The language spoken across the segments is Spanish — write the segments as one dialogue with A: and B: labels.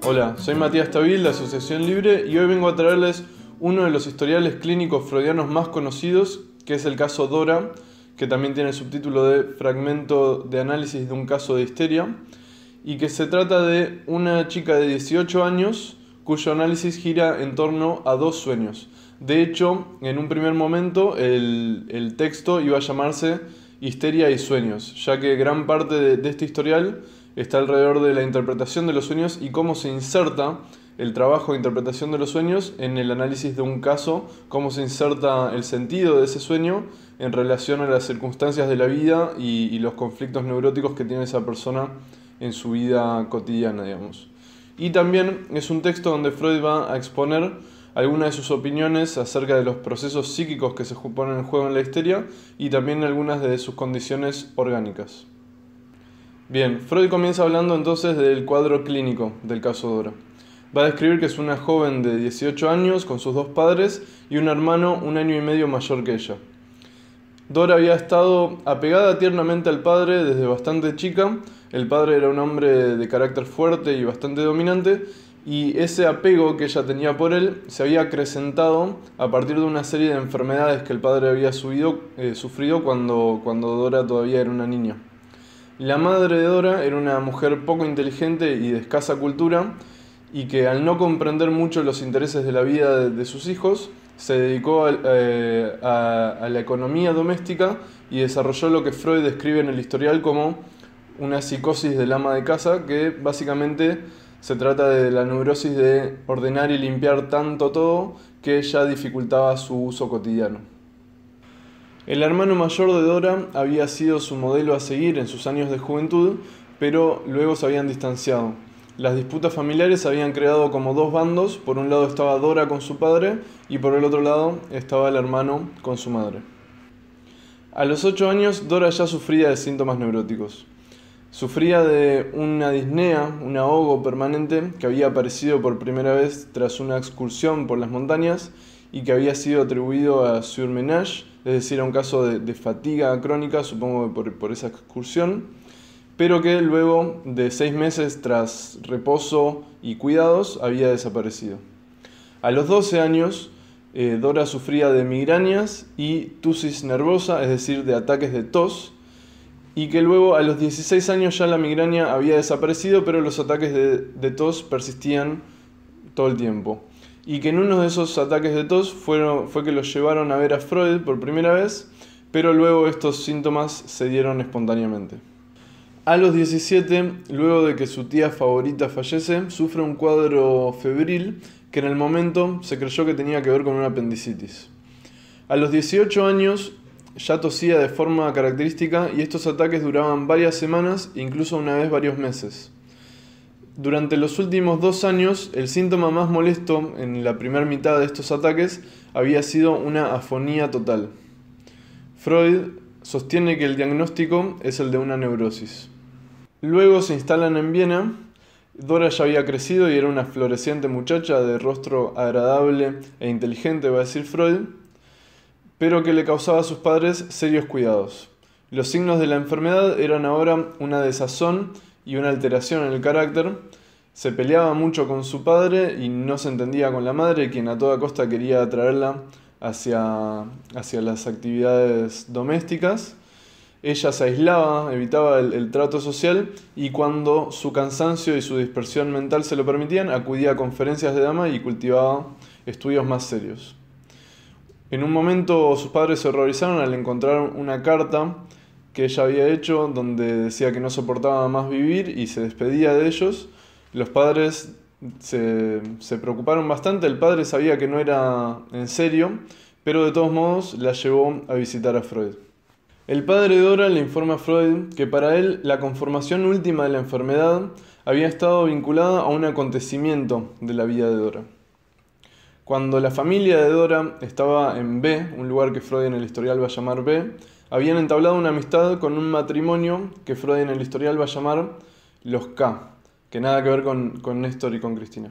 A: Hola, soy Matías Tabil de Asociación Libre y hoy vengo a traerles uno de los historiales clínicos freudianos más conocidos, que es el caso Dora, que también tiene el subtítulo de Fragmento de análisis de un caso de histeria, y que se trata de una chica de 18 años cuyo análisis gira en torno a dos sueños. De hecho, en un primer momento el texto iba a llamarse Histeria y sueños, ya que gran parte de este historial está alrededor de la interpretación de los sueños y cómo se inserta el trabajo de interpretación de los sueños en el análisis de un caso, cómo se inserta el sentido de ese sueño en relación a las circunstancias de la vida y los conflictos neuróticos que tiene esa persona en su vida cotidiana, digamos. Y también es un texto donde Freud va a exponer algunas de sus opiniones acerca de los procesos psíquicos que se ponen en juego en la histeria y también algunas de sus condiciones orgánicas. Bien, Freud comienza hablando entonces del cuadro clínico del caso Dora. Va a describir que es una joven de 18 años con sus dos padres y un hermano 1 año y medio mayor que ella. Dora había estado apegada tiernamente al padre desde bastante chica. El padre era un hombre de carácter fuerte y bastante dominante, y ese apego que ella tenía por él se había acrecentado a partir de una serie de enfermedades que el padre había sufrido cuando Dora todavía era una niña. La madre de Dora era una mujer poco inteligente y de escasa cultura, y que al no comprender mucho los intereses de la vida de sus hijos, se dedicó a la economía doméstica y desarrolló lo que Freud describe en el historial como una psicosis del ama de casa, que básicamente se trata de la neurosis de ordenar y limpiar tanto todo que ya dificultaba su uso cotidiano. El hermano mayor de Dora había sido su modelo a seguir en sus años de juventud, pero luego se habían distanciado. Las disputas familiares habían creado como dos bandos. Por un lado estaba Dora con su padre y por el otro lado estaba el hermano con su madre. A los 8 años Dora ya sufría de síntomas neuróticos. Sufría de una disnea, un ahogo permanente que había aparecido por primera vez tras una excursión por las montañas y que había sido atribuido a surmenage, es decir, a un caso de fatiga crónica, supongo que por esa excursión, pero que luego de 6 meses tras reposo y cuidados había desaparecido. A los 12 años, Dora sufría de migrañas y tusis nervosa, es decir, de ataques de tos, y que luego a los 16 años ya la migraña había desaparecido, pero los ataques de tos persistían todo el tiempo. Y que en uno de esos ataques de tos fue que los llevaron a ver a Freud por primera vez, pero luego estos síntomas se dieron espontáneamente. A los 17, luego de que su tía favorita fallece, sufre un cuadro febril que en el momento se creyó que tenía que ver con una apendicitis. A los 18 años ya tosía de forma característica y estos ataques duraban varias semanas, incluso una vez varios meses. Durante los últimos 2 años, el síntoma más molesto en la primera mitad de estos ataques había sido una afonía total. Freud sostiene que el diagnóstico es el de una neurosis. Luego se instalan en Viena. Dora ya había crecido y era una floreciente muchacha de rostro agradable e inteligente, va a decir Freud, pero que le causaba a sus padres serios cuidados. Los signos de la enfermedad eran ahora una desazón y una alteración en el carácter. Se peleaba mucho con su padre y no se entendía con la madre, quien a toda costa quería atraerla hacia las actividades domésticas. Ella se aislaba, evitaba el trato social, y cuando su cansancio y su dispersión mental se lo permitían, acudía a conferencias de dama y cultivaba estudios más serios. En un momento sus padres se horrorizaron al encontrar una carta que ella había hecho donde decía que no soportaba más vivir y se despedía de ellos. Los padres se preocuparon bastante. El padre sabía que no era en serio, pero de todos modos la llevó a visitar a Freud. El padre de Dora le informa a Freud que para él la conformación última de la enfermedad había estado vinculada a un acontecimiento de la vida de Dora. Cuando la familia de Dora estaba en B, un lugar que Freud en el historial va a llamar B, habían entablado una amistad con un matrimonio que Freud en el historial va a llamar los K, que nada que ver con Néstor y con Cristina.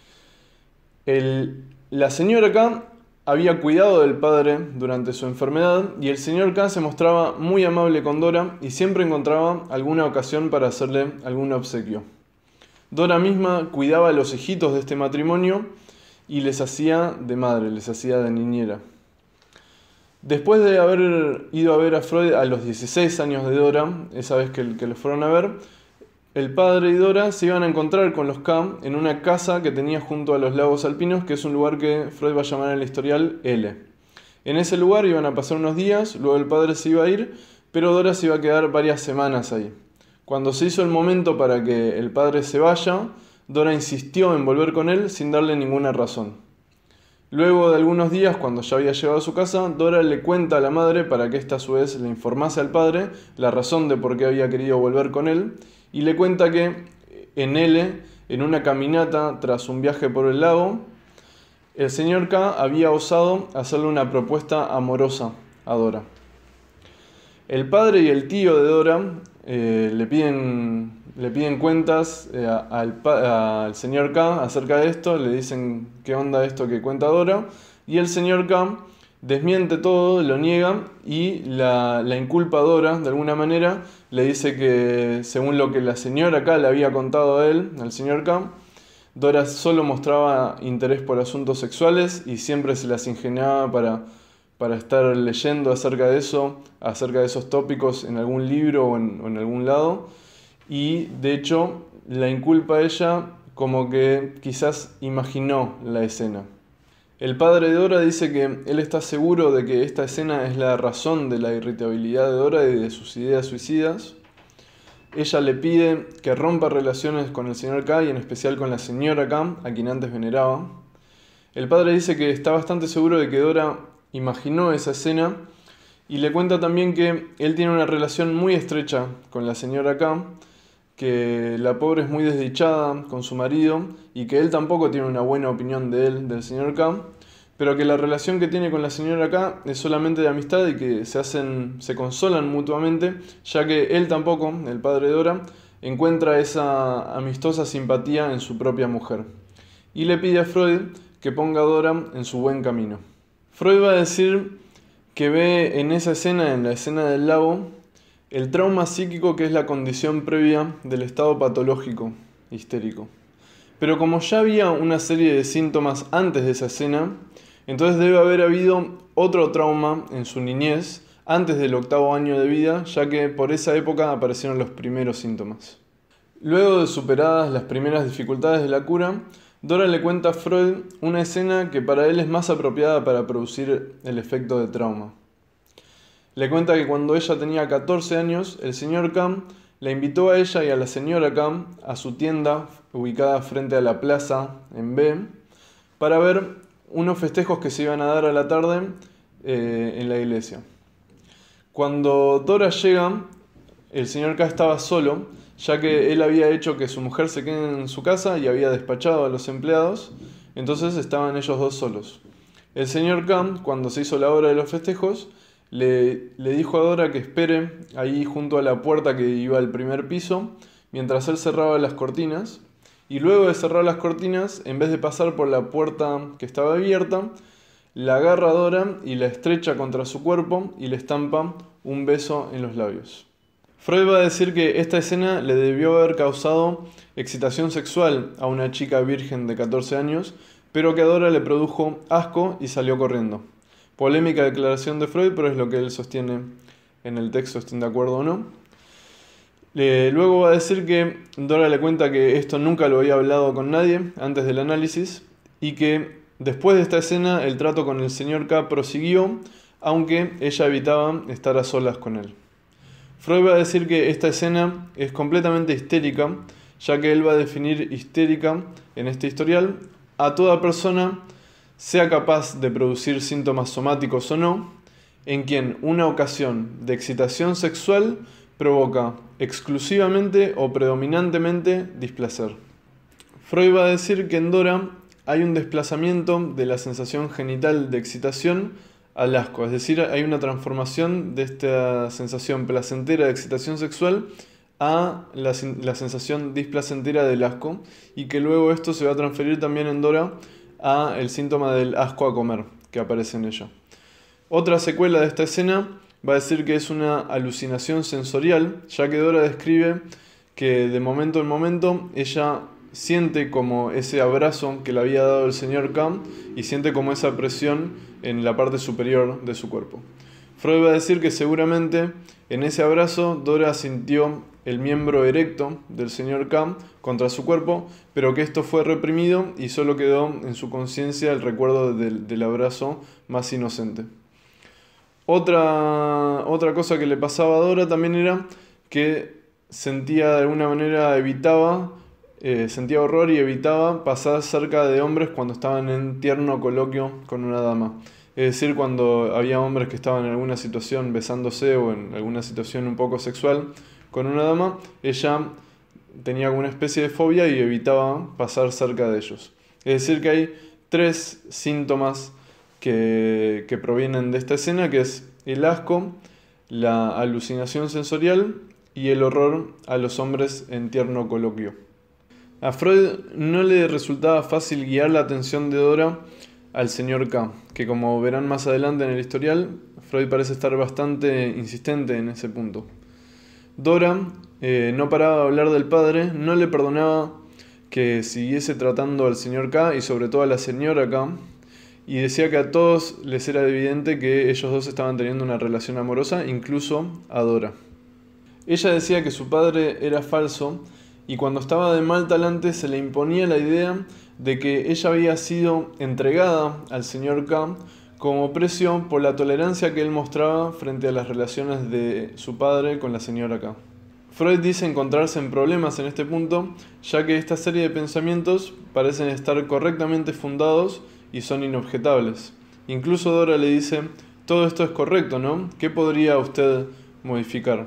A: La señora K había cuidado del padre durante su enfermedad y el señor K se mostraba muy amable con Dora y siempre encontraba alguna ocasión para hacerle algún obsequio. Dora misma cuidaba a los hijitos de este matrimonio y les hacía de madre, les hacía de niñera. Después de haber ido a ver a Freud a los 16 años de Dora, esa vez que lo fueron a ver, el padre y Dora se iban a encontrar con los K en una casa que tenía junto a los lagos alpinos, que es un lugar que Freud va a llamar en el historial L. En ese lugar iban a pasar unos días, luego el padre se iba a ir, pero Dora se iba a quedar varias semanas ahí. Cuando se hizo el momento para que el padre se vaya, Dora insistió en volver con él sin darle ninguna razón. Luego de algunos días, cuando ya había llegado a su casa, Dora le cuenta a la madre para que ésta a su vez le informase al padre la razón de por qué había querido volver con él, y le cuenta que en una caminata tras un viaje por el lago, el señor K había osado hacerle una propuesta amorosa a Dora. El padre y el tío de Dora le piden cuentas al señor K acerca de esto, le dicen qué onda esto que cuenta Dora, y el señor K desmiente todo, lo niega y la inculpa a Dora de alguna manera, le dice que según lo que la señora K le había contado a él, al señor K, Dora solo mostraba interés por asuntos sexuales y siempre se las ingeniaba para estar leyendo acerca de eso, acerca de esos tópicos en algún libro o en algún lado. Y de hecho la inculpa a ella como que quizás imaginó la escena. El padre de Dora dice que él está seguro de que esta escena es la razón de la irritabilidad de Dora y de sus ideas suicidas. Ella le pide que rompa relaciones con el señor K y en especial con la señora K, a quien antes veneraba. El padre dice que está bastante seguro de que Dora imaginó esa escena y le cuenta también que él tiene una relación muy estrecha con la señora K, que la pobre es muy desdichada con su marido y que él tampoco tiene una buena opinión de él, del señor K, pero que la relación que tiene con la señora K es solamente de amistad y que se consolan mutuamente, ya que él tampoco, el padre de Dora, encuentra esa amistosa simpatía en su propia mujer. Y le pide a Freud que ponga a Dora en su buen camino. Freud va a decir que ve en esa escena, en la escena del lago, el trauma psíquico que es la condición previa del estado patológico histérico. Pero como ya había una serie de síntomas antes de esa escena, entonces debe haber habido otro trauma en su niñez antes del 8º año de vida, ya que por esa época aparecieron los primeros síntomas. Luego de superadas las primeras dificultades de la cura, Dora le cuenta a Freud una escena que para él es más apropiada para producir el efecto de trauma. Le cuenta que cuando ella tenía 14 años, el señor K la invitó a ella y a la señora K a su tienda ubicada frente a la plaza en B para ver unos festejos que se iban a dar a la tarde en la iglesia. Cuando Dora llega, el señor K estaba solo, ya que él había hecho que su mujer se quede en su casa y había despachado a los empleados, entonces estaban ellos dos solos. El señor K, cuando se hizo la hora de los festejos, le dijo a Dora que espere ahí junto a la puerta que iba al primer piso, mientras él cerraba las cortinas, y luego de cerrar las cortinas, en vez de pasar por la puerta que estaba abierta, la agarra a Dora y la estrecha contra su cuerpo y le estampa un beso en los labios. Freud va a decir que esta escena le debió haber causado excitación sexual a una chica virgen de 14 años, pero que a Dora le produjo asco y salió corriendo. Polémica declaración de Freud, pero es lo que él sostiene en el texto, estén de acuerdo o no. Luego va a decir que Dora le cuenta que esto nunca lo había hablado con nadie antes del análisis y que después de esta escena el trato con el señor K prosiguió, aunque ella evitaba estar a solas con él. Freud va a decir que esta escena es completamente histérica, ya que él va a definir histérica en este historial a toda persona, sea capaz de producir síntomas somáticos o no, en quien una ocasión de excitación sexual provoca exclusivamente o predominantemente displacer. Freud va a decir que en Dora hay un desplazamiento de la sensación genital de excitación al asco, es decir, hay una transformación de esta sensación placentera de excitación sexual a la sensación displacentera del asco, y que luego esto se va a transferir también en Dora a el síntoma del asco a comer que aparece en ella. Otra secuela de esta escena va a decir que es una alucinación sensorial, ya que Dora describe que de momento en momento ella siente como ese abrazo que le había dado el señor K y siente como esa presión en la parte superior de su cuerpo. Freud va a decir que seguramente en ese abrazo Dora sintió el miembro erecto del señor K contra su cuerpo, pero que esto fue reprimido y solo quedó en su conciencia el recuerdo del abrazo más inocente. Otra cosa que le pasaba a Dora también era que sentía de alguna manera, sentía horror y evitaba pasar cerca de hombres cuando estaban en tierno coloquio con una dama. Es decir, cuando había hombres que estaban en alguna situación besándose o en alguna situación un poco sexual con una dama, ella tenía alguna especie de fobia y evitaba pasar cerca de ellos. Es decir, que hay 3 síntomas que provienen de esta escena, que es el asco, la alucinación sensorial y el horror a los hombres en tierno coloquio. A Freud no le resultaba fácil guiar la atención de Dora al señor K, que como verán más adelante en el historial, Freud parece estar bastante insistente en ese punto. Dora no paraba de hablar del padre, no le perdonaba que siguiese tratando al señor K y sobre todo a la señora K, y decía que a todos les era evidente que ellos dos estaban teniendo una relación amorosa, incluso a Dora. Ella decía que su padre era falso y cuando estaba de mal talante se le imponía la idea de que ella había sido entregada al señor K como precio por la tolerancia que él mostraba frente a las relaciones de su padre con la señora K. Freud dice encontrarse en problemas en este punto, ya que esta serie de pensamientos parecen estar correctamente fundados y son inobjetables. Incluso Dora le dice, todo esto es correcto, ¿no? ¿Qué podría usted modificar?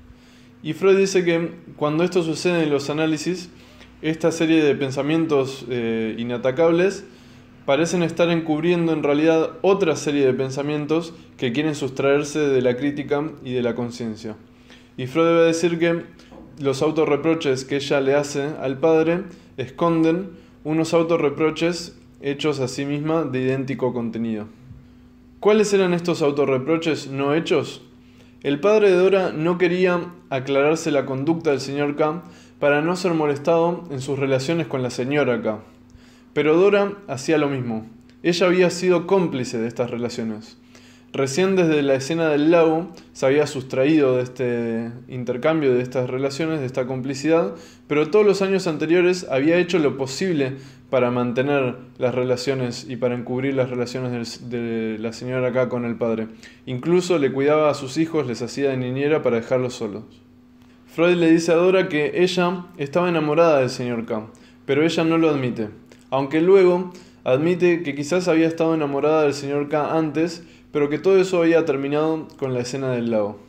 A: Y Freud dice que cuando esto sucede en los análisis, esta serie de pensamientos inatacables parecen estar encubriendo en realidad otra serie de pensamientos que quieren sustraerse de la crítica y de la conciencia. Y Freud va a decir que los autorreproches que ella le hace al padre esconden unos autorreproches hechos a sí misma de idéntico contenido. ¿Cuáles eran estos autorreproches no hechos? El padre de Dora no quería aclararse la conducta del señor K para no ser molestado en sus relaciones con la señora K. Pero Dora hacía lo mismo. Ella había sido cómplice de estas relaciones. Recién desde la escena del lago se había sustraído de este intercambio, de estas relaciones, de esta complicidad, pero todos los años anteriores había hecho lo posible para mantener las relaciones y para encubrir las relaciones de la señora K con el padre. Incluso le cuidaba a sus hijos, les hacía de niñera para dejarlos solos. Freud le dice a Dora que ella estaba enamorada del señor K, pero ella no lo admite, aunque luego admite que quizás había estado enamorada del señor K antes, pero que todo eso había terminado con la escena del lago.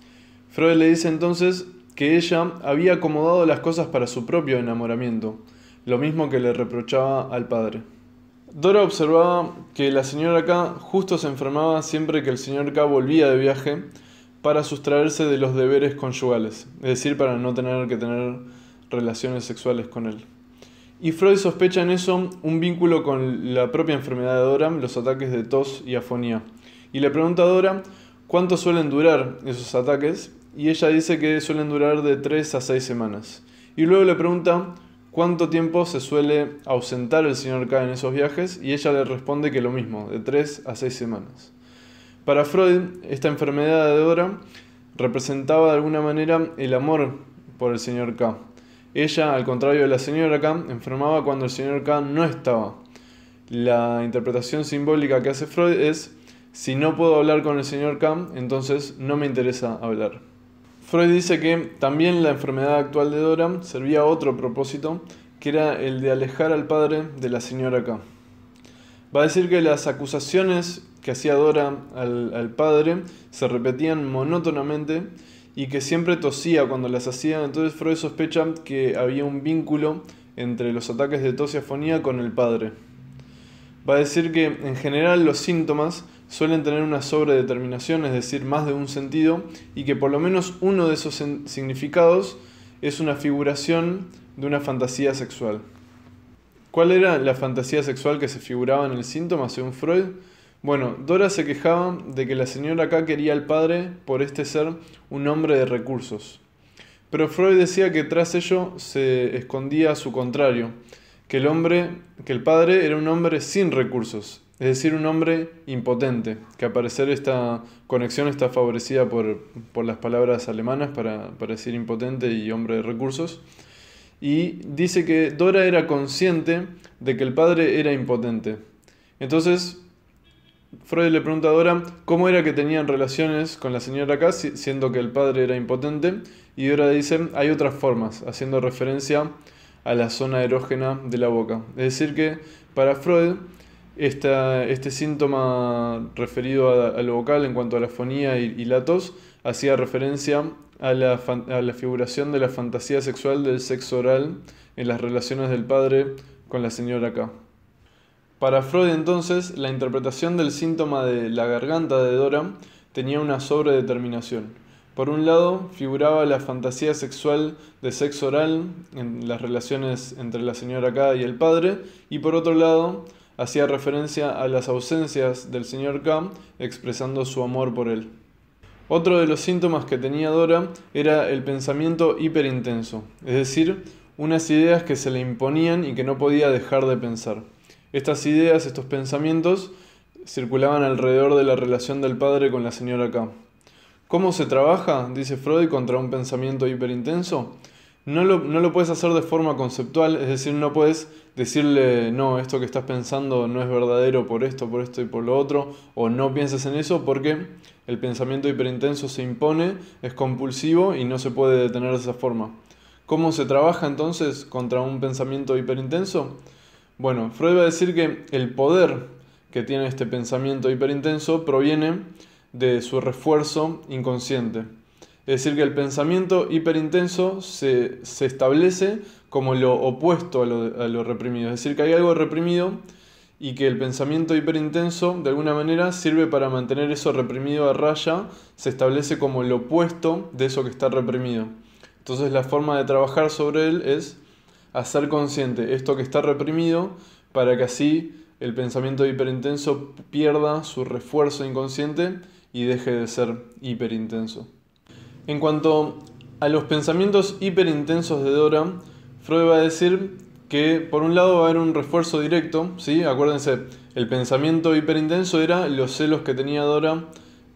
A: Freud le dice entonces que ella había acomodado las cosas para su propio enamoramiento, lo mismo que le reprochaba al padre. Dora observaba que la señora K justo se enfermaba siempre que el señor K volvía de viaje para sustraerse de los deberes conyugales, es decir, para no tener que tener relaciones sexuales con él. Y Freud sospecha en eso un vínculo con la propia enfermedad de Dora, los ataques de tos y afonía. Y le pregunta a Dora cuánto suelen durar esos ataques, y ella dice que suelen durar de 3 a 6 semanas. Y luego le pregunta cuánto tiempo se suele ausentar el señor K en esos viajes, y ella le responde que lo mismo, de 3 a 6 semanas. Para Freud, esta enfermedad de Dora representaba de alguna manera el amor por el señor K. Ella, al contrario de la señora K, enfermaba cuando el señor K no estaba. La interpretación simbólica que hace Freud es: si no puedo hablar con el señor K, entonces no me interesa hablar. Freud dice que también la enfermedad actual de Dora servía a otro propósito, que era el de alejar al padre de la señora K. Va a decir que las acusaciones que hacía Dora al padre se repetían monótonamente y que siempre tosía cuando las hacía. Entonces Freud sospecha que había un vínculo entre los ataques de tos y afonía con el padre. Va a decir que en general los síntomas suelen tener una sobredeterminación, es decir, más de un sentido, y que por lo menos uno de esos significados es una figuración de una fantasía sexual. ¿Cuál era la fantasía sexual que se figuraba en el síntoma según Freud? Bueno, Dora se quejaba de que la señora K quería al padre por este ser un hombre de recursos. pero Freud decía que tras ello se escondía su contrario, que el padre era un hombre sin recursos, es decir, un hombre impotente, que al parecer esta conexión está favorecida por las palabras alemanas para decir impotente y hombre de recursos. Y dice que Dora era consciente de que el padre era impotente. Entonces, Freud le pregunta a Dora cómo era que tenían relaciones con la señora K, siendo que el padre era impotente, y Dora dice, hay otras formas, haciendo referencia a la zona erógena de la boca. Es decir que para Freud, este síntoma referido a lo vocal en cuanto a la fonía y la tos, hacía referencia a la figuración de la fantasía sexual del sexo oral en las relaciones del padre con la señora K. Para Freud entonces, la interpretación del síntoma de la garganta de Dora tenía una sobredeterminación. Por un lado, figuraba la fantasía sexual de sexo oral en las relaciones entre la señora K y el padre, y por otro lado, hacía referencia a las ausencias del señor K, expresando su amor por él. Otro de los síntomas que tenía Dora era el pensamiento hiperintenso, es decir, unas ideas que se le imponían y que no podía dejar de pensar. Estas ideas, estos pensamientos, circulaban alrededor de la relación del padre con la señora K. ¿Cómo se trabaja, dice Freud, contra un pensamiento hiperintenso? No lo puedes hacer de forma conceptual, es decir, no puedes decirle, no, esto que estás pensando no es verdadero por esto y por lo otro, o no pienses en eso, porque el pensamiento hiperintenso se impone, es compulsivo y no se puede detener de esa forma. ¿Cómo se trabaja entonces contra un pensamiento hiperintenso? Bueno, Freud va a decir que el poder que tiene este pensamiento hiperintenso proviene de su refuerzo inconsciente. Es decir, que el pensamiento hiperintenso se establece como lo opuesto a lo reprimido. Es decir, que hay algo reprimido y que el pensamiento hiperintenso de alguna manera sirve para mantener eso reprimido a raya, se establece como lo opuesto de eso que está reprimido. Entonces la forma de trabajar sobre él es hacer consciente esto que está reprimido para que así el pensamiento hiperintenso pierda su refuerzo inconsciente y deje de ser hiperintenso. En cuanto a los pensamientos hiperintensos de Dora, Freud va a decir que por un lado va a haber un refuerzo directo, ¿sí? Acuérdense, el pensamiento hiperintenso era los celos que tenía Dora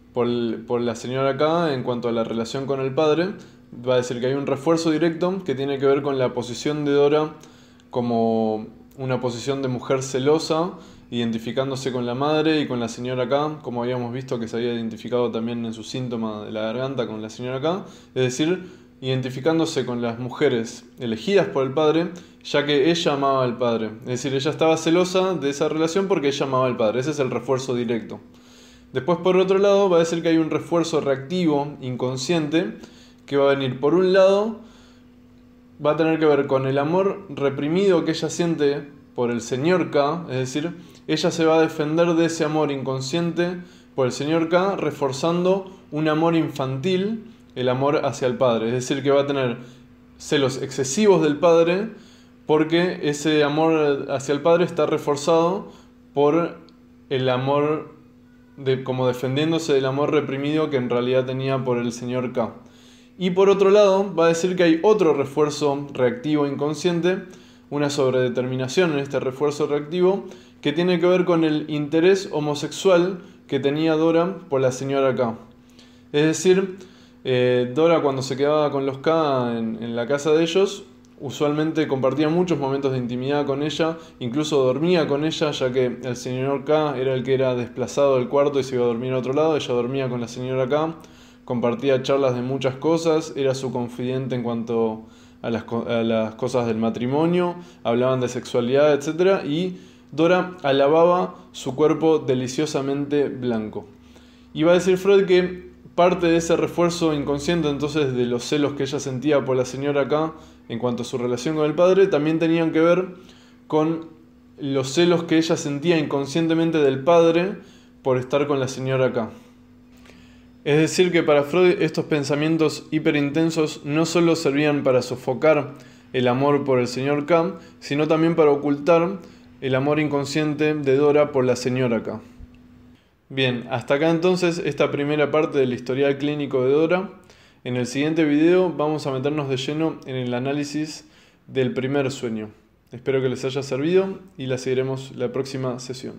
A: por la señora K en cuanto a la relación con el padre. Va a decir que hay un refuerzo directo que tiene que ver con la posición de Dora como una posición de mujer celosa, identificándose con la madre y con la señora K, como habíamos visto que se había identificado también en su síntoma de la garganta con la señora K, es decir, identificándose con las mujeres elegidas por el padre, ya que ella amaba al padre. Es decir, ella estaba celosa de esa relación porque ella amaba al padre. Ese es el refuerzo directo. Después, por otro lado, va a decir que hay un refuerzo reactivo inconsciente que va a venir, por un lado, va a tener que ver con el amor reprimido que ella siente por el señor K, es decir, ella se va a defender de ese amor inconsciente por el señor K, reforzando un amor infantil, el amor hacia el padre. Es decir, que va a tener celos excesivos del padre porque ese amor hacia el padre está reforzado por el amor, como defendiéndose del amor reprimido que en realidad tenía por el señor K. Y por otro lado, va a decir que hay otro refuerzo reactivo inconsciente, una sobredeterminación en este refuerzo reactivo, que tiene que ver con el interés homosexual que tenía Dora por la señora K. Es decir, Dora cuando se quedaba con los K en la casa de ellos, usualmente compartía muchos momentos de intimidad con ella, incluso dormía con ella, ya que el señor K era el que era desplazado del cuarto y se iba a dormir a otro lado, ella dormía con la señora K, compartía charlas de muchas cosas, era su confidente en cuanto a las cosas del matrimonio, hablaban de sexualidad, etc. Y Dora alababa su cuerpo deliciosamente blanco. Y va a decir Freud que parte de ese refuerzo inconsciente entonces de los celos que ella sentía por la señora K en cuanto a su relación con el padre también tenían que ver con los celos que ella sentía inconscientemente del padre por estar con la señora K. Es decir que para Freud estos pensamientos hiperintensos no solo servían para sofocar el amor por el señor K, sino también para ocultar el amor inconsciente de Dora por la señora K. Bien, hasta acá entonces esta primera parte del historial clínico de Dora. En el siguiente video vamos a meternos de lleno en el análisis del primer sueño. Espero que les haya servido y la seguiremos la próxima sesión.